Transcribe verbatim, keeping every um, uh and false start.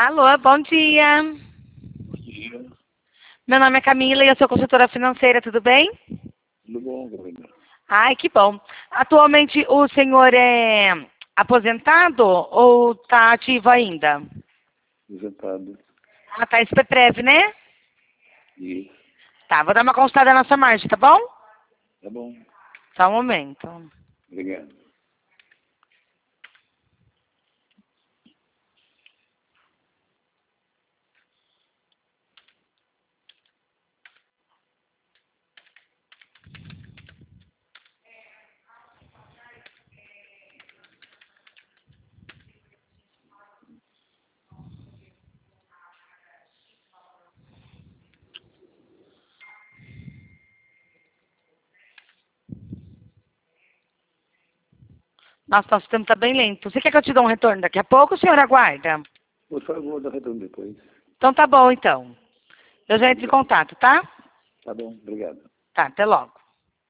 Alô, bom dia. Bom dia. Meu nome é Camila e eu sou consultora financeira, tudo bem? Tudo bom, Camila? Ai, que bom. Atualmente o senhor é aposentado ou está ativo ainda? Aposentado. Ah, tá, S P Prev, né? Isso. Tá, vou dar uma consultada na sua margem, tá bom? Tá bom. Só um momento. Obrigado. Nossa, nosso tempo tá bem lento. Você quer que eu te dê um retorno daqui a pouco ou o senhor aguarda? Por favor, dá retorno depois. Então tá bom, então. Eu já entro em contato, tá? Tá bom, obrigado. Tá, até logo.